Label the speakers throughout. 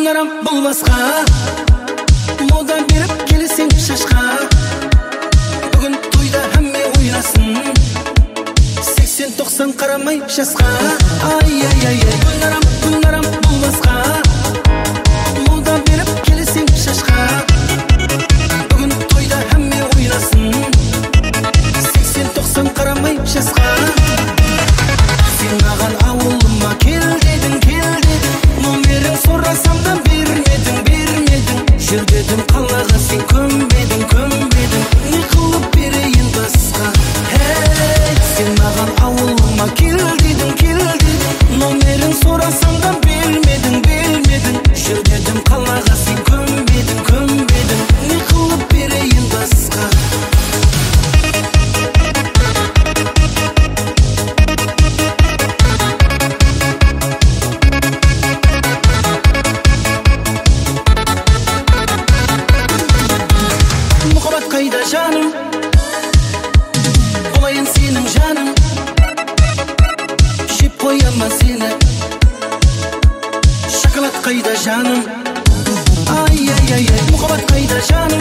Speaker 1: Бұларам бұл басқа мода беріп келесең шашқа. Бүгін тойда әмме ойнасын 80-90 қарамай жасқа. Ай-ай-ай, бұларам бұл басқа мода беріп келесең шашқа. Бүгін тойда әмме ойнасын 80-90 қарамай жасқа. Сен маған ауылыма кел дедің, номерін сұрасам да бермедің. Жүр дедім қалаға, сен көнбедің. Не қылып берейін басқа? Сен маған ауылыма кел дедің, номерін сұрасам да бермедің. Жүр дедім қалаға, сен көнбедің. Не қылып берейін басқа? Қайда жаным, болайын сенің жаным, жеп қояма сені. Шоколад қайда жаным, ай-ай-ай, мұхаббат қайда жаным,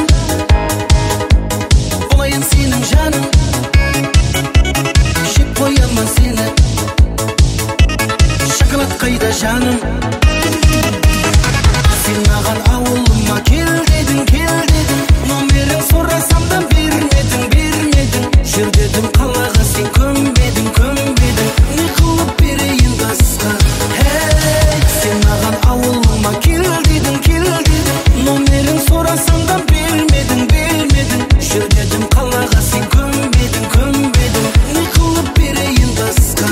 Speaker 1: болайын сенің жаным, жеп қояма сені. Шоколад қайда жаным, сен маған ауылыма кел дедің, номерін сұрасам да бермедің. Жүр дедім қалаға, сен көнбедің. Не қылып берейін басқа? Сен маған ауылыма кел дедің, номерін сұрасам да бермедің. Жүр дедім қалаға, сен көнбедің. Не қылып берейін басқа?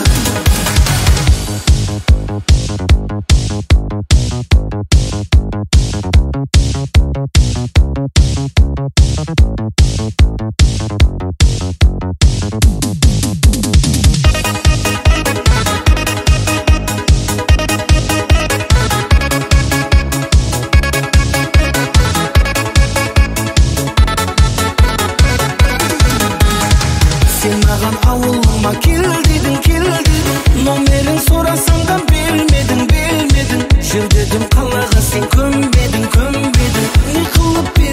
Speaker 1: Сен маған ауылыма кел дедің, номерін сұрасам да бермедің. Жүр дедім қалаға, сен көнбедің. Не қылып